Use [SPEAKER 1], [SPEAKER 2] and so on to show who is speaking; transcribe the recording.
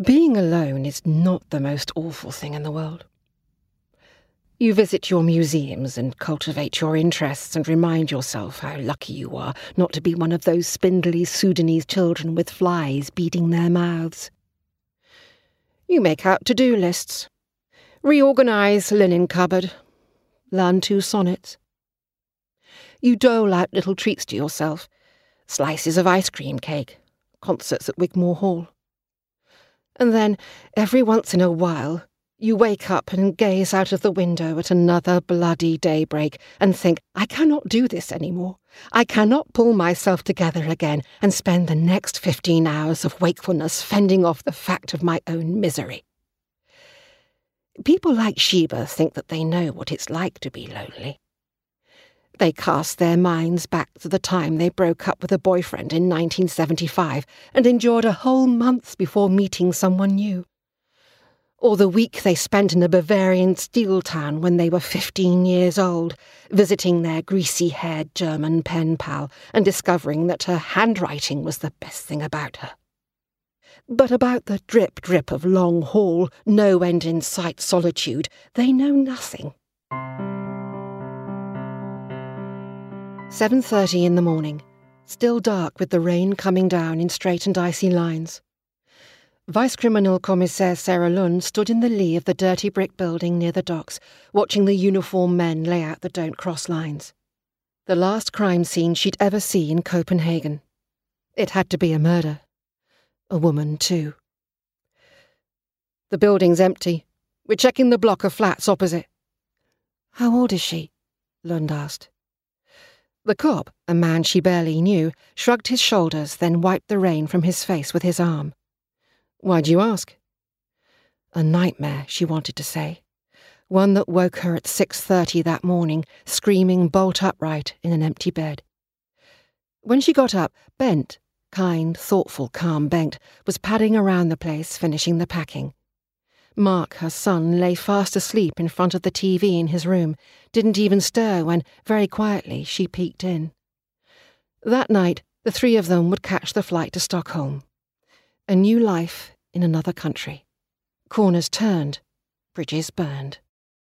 [SPEAKER 1] Being alone is not the most awful thing in the world. You visit your museums and cultivate your interests and remind yourself how lucky you are not to be one of those spindly Sudanese children with flies beating their mouths. You make out to-do lists. Reorganise linen cupboard. Learn 2 sonnets. You dole out little treats to yourself. Slices of ice cream cake. Concerts at Wigmore Hall. And then, every once in a while, you wake up and gaze out of the window at another bloody daybreak and think, I cannot do this anymore. I cannot pull myself together again and spend the next 15 hours of wakefulness fending off the fact of my own misery. People like Sheba think that they know what it's like to be lonely. They cast their minds back to the time they broke up with a boyfriend in 1975 and endured a whole month before meeting someone new. Or the week they spent in a Bavarian steel town when they were 15 years old, visiting their greasy-haired German pen pal and discovering that her handwriting was the best thing about her. But about the drip-drip of Long Hall, no-end-in-sight solitude, they know nothing. 7:30 in the morning, still dark with the rain coming down in straight and icy lines. Vice-Criminal Commissaire Sarah Lund stood in the lee of the dirty brick building near the docks, watching the uniformed men lay out the don't cross lines. The last crime scene she'd ever see in Copenhagen. It had to be a murder. A woman, too. The building's empty. We're checking the block of flats opposite. How old is she? Lund asked. The cop, a man she barely knew, shrugged his shoulders, then wiped the rain from his face with his arm. Why'd you ask? A nightmare, she wanted to say. One that woke her at 6:30 that morning, screaming bolt upright in an empty bed. When she got up, Bent, kind, thoughtful, calm Bent, was padding around the place, finishing the packing. Mark, her son, lay fast asleep in front of the TV in his room, didn't even stir when, very quietly, she peeked in. That night, the 3 of them would catch the flight to Stockholm. A new life in another country. Corners turned, bridges burned.